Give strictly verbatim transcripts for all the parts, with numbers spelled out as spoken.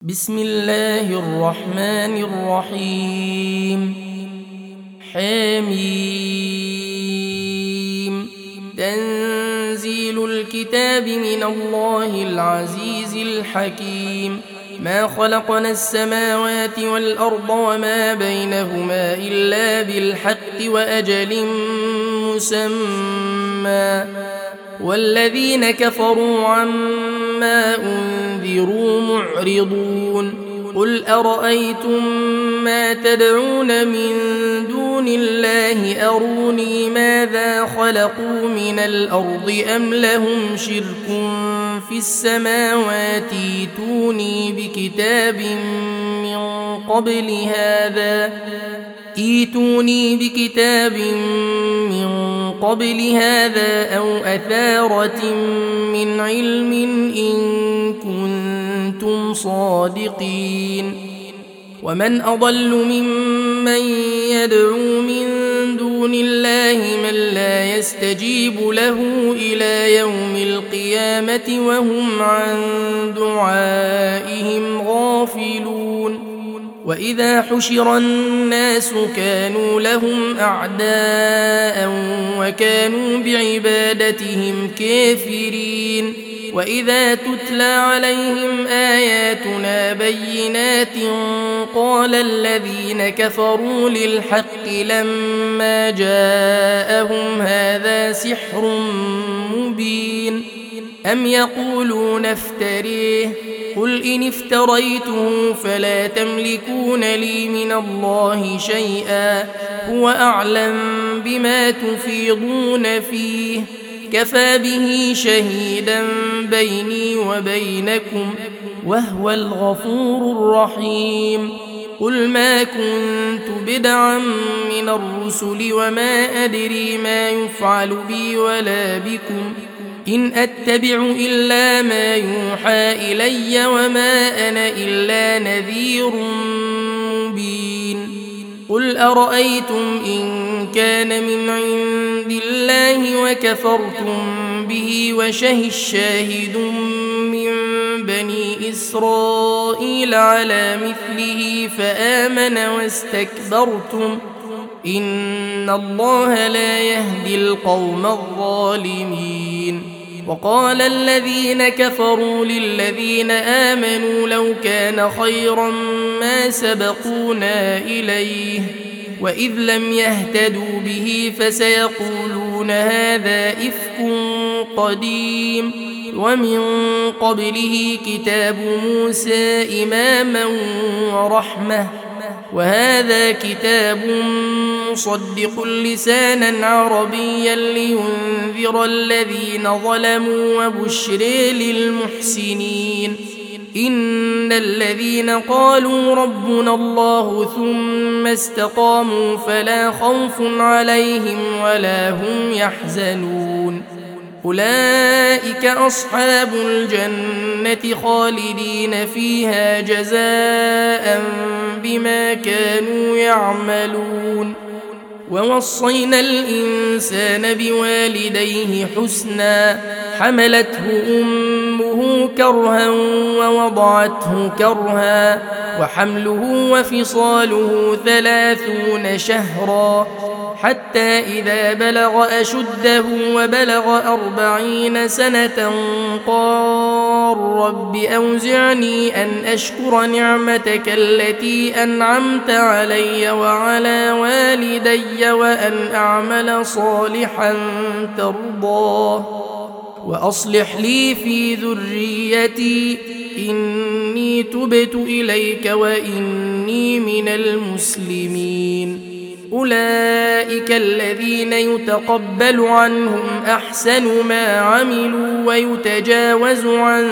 بسم الله الرحمن الرحيم. حميم. تنزيل الكتاب من الله العزيز الحكيم. ما خلقنا السماوات والأرض وما بينهما إلا بالحق وأجل مسمى، والذين كفروا عما أنذروا معرضون. قل أرأيتم ما تدعون من دون الله أروني ماذا خلقوا من الأرض أم لهم شرك في السماوات ايتوني بكتاب من قبل هذا ايتوني بكتاب من قبل هذا أو أثارة من علم إن كنتم صادقين. ومن أضل ممن يدعو من دون الله من لا يستجيب له إلى يوم القيامة وهم عن دعائهم غافلون. وإذا حشر الناس كانوا لهم أعداء وكانوا بعبادتهم كافرين. وإذا تتلى عليهم آياتنا بينات قال الذين كفروا للحق لما جاءهم هذا سحر مبين. أم يقولون افتريه قل إن افتريته فلا تملكون لي من الله شيئا هو أعلم بما تفيضون فيه كفى به شهيدا بيني وبينكم وهو الغفور الرحيم. قل ما كنت بدعا من الرسل وما أدري ما يفعل بي ولا بكم إن أتبع إلا ما يوحى إلي وما أنا إلا نذير مبين. قل أرأيتم إن كان من عند الله وكفرتم به وشهد شاهد من بني إسرائيل على مثله فآمن واستكبرتم إن الله لا يهدي القوم الظالمين. وقال الذين كفروا للذين آمنوا لو كان خيرا ما سبقونا إليه وإذ لم يهتدوا به فسيقولون هذا إفك قديم ومن قبله كتاب موسى إماما ورحمة وهذا كتاب مصدق لسانا عربيا لينذر الذين ظلموا وبشر للمحسنين. إن الذين قالوا ربنا الله ثم استقاموا فلا خوف عليهم ولا هم يحزنون. أولئك أصحاب الجنة خالدين فيها جزاء بما كانوا يعملون. ووصينا الإنسان بوالديه حسنا حملته أمه كرها ووضعته كرها وحمله وفصاله ثلاثون شهرا حتى إذا بلغ أشده وبلغ أربعين سنة قال رب أوزعني أن أشكر نعمتك التي أنعمت علي وعلى والدي وأن أعمل صالحا ترضاه وأصلح لي في ذريتي إني تبت إليك وإني من المسلمين. أولئك الذين يتقبل عنهم أحسن ما عملوا ويتجاوز عن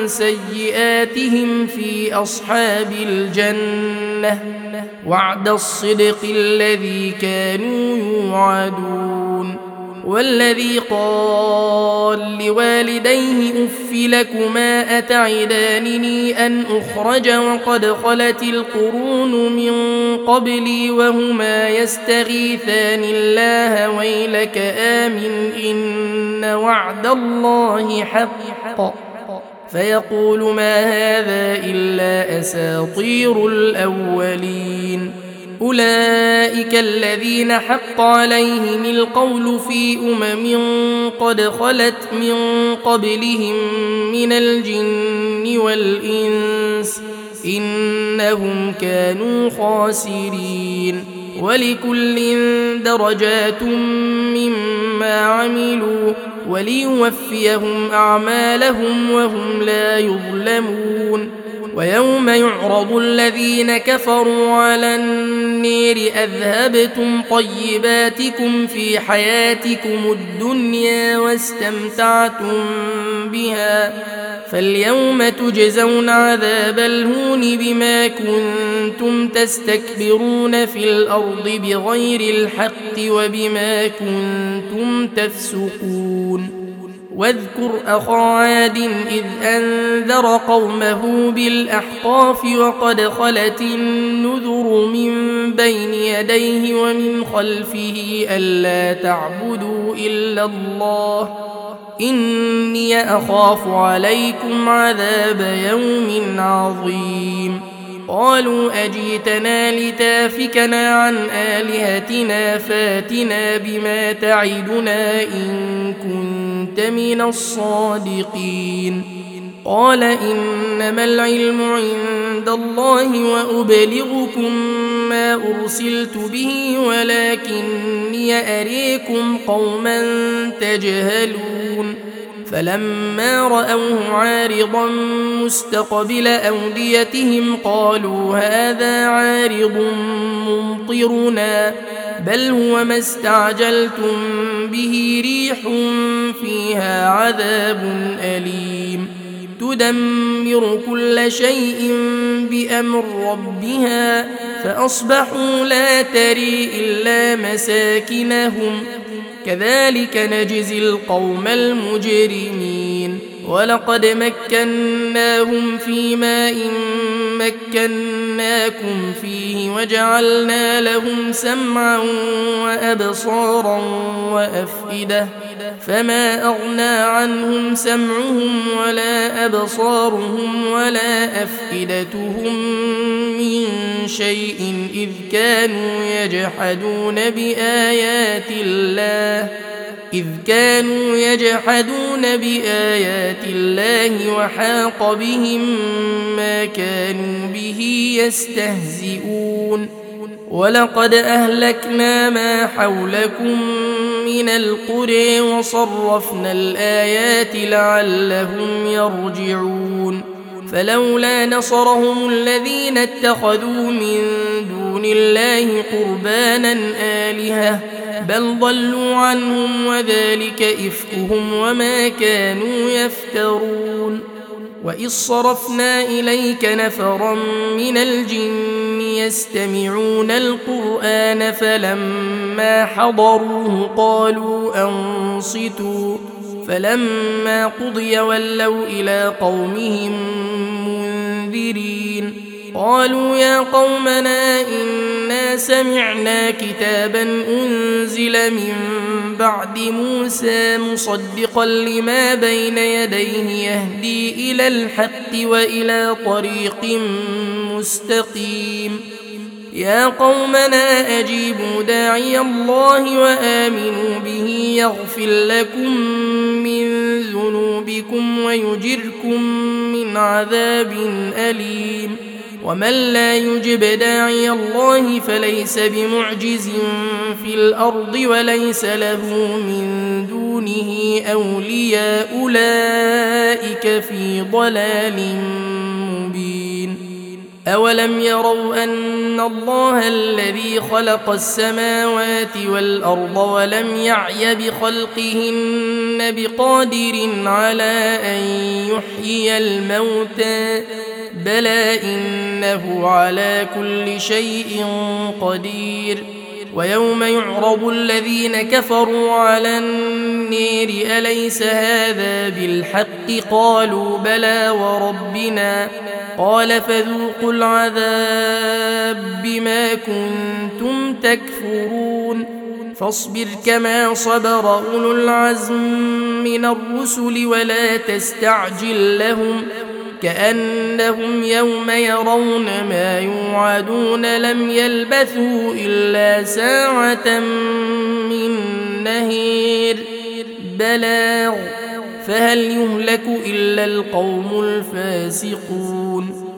سيئاتهم في أصحاب الجنة وعد الصدق الذي كانوا يوعدون. والذي قال لوالديه أف لكما أتعدانني أن أخرج وقد خلت القرون من قبلي وهما يستغيثان الله ويلك آمن إن وعد الله حق فيقول ما هذا إلا أساطير الأولين. أولئك الذين حق عليهم القول في أمم قد خلت من قبلهم من الجن والإنس إنهم كانوا خاسرين. ولكل درجات مما عملوا وليوفيهم أعمالهم وهم لا يظلمون. ويوم يعرض الذين كفروا على النير أذهبتم طيباتكم في حياتكم الدنيا واستمتعتم بها فاليوم تجزون عذاب الهون بما كنتم تستكبرون في الأرض بغير الحق وبما كنتم تفسقون. واذكر أخا عاد إذ أنذر قومه بالأحقاف وقد خلت النذر من بين يديه ومن خلفه ألا تعبدوا إلا الله إني أخاف عليكم عذاب يوم عظيم. قالوا أجيتنا لتافكنا عن آلهتنا فاتنا بما تعدنا إن كنت من الصادقين. قال إنما العلم عند الله وأبلغكم ما أرسلت به ولكني أريكم قوما تجهلون. فلما رأوه عارضا مستقبل أوديتهم قالوا هذا عارض ممطرنا بل هو ما استعجلتم به ريح فيها عذاب أليم تدمر كل شيء بأمر ربها فأصبحوا لا تري إلا مساكنهم كذلك نجزي القوم المجرمين. ولقد مكناهم في ماء مكناكم فيه وجعلنا لهم سمعا وأبصارا وأفئدة فما أغنى عنهم سمعهم ولا أبصارهم ولا أفئدتهم من شيء إذ كانوا يجحدون بآيات الله إذ كانوا يجحدون بآيات الله وحاق بهم ما كانوا به يستهزئون. ولقد أهلكنا ما حولكم من القرى وصرفنا الآيات لعلهم يرجعون. فلولا نصرهم الذين اتخذوا من دون الله قربانا آلهة بل ضلوا عنهم وذلك إفكهم وما كانوا يفترون. وإذ صرفنا إليك نفرا من الجن يستمعون القرآن فلما حضروه قالوا أنصتوا فلما قضي ولوا إلى قومهم منذرين. قالوا يا قومنا إنا سمعنا كتابا أنزل من بعد موسى مصدقا لما بين يديه يهدي إلى الحق وإلى طريق مستقيم. يا قومنا أجيبوا داعي الله وآمنوا به يغفر لكم من ذنوبكم ويجركم من عذاب أليم. ومن لا يجب داعي الله فليس بمعجز في الأرض وليس له من دونه أولياء أولئك في ضلال مبين. أولم يروا أن الله الذي خلق السماوات والأرض ولم يعي بخلقهن بقادر على أن يحيي الموتى بلى إنه على كل شيء قدير. ويوم يعرض الذين كفروا على النير أليس هذا بالحق قالوا بلى وربنا قال فذوقوا العذاب بما كنتم تكفرون. فاصبر كما صبر أولو العزم من الرسل ولا تستعجل لهم كأنهم يوم يرون ما يوعدون لم يلبثوا إلا ساعة من نهير بلاغ فهل يهلك إلا القوم الفاسقون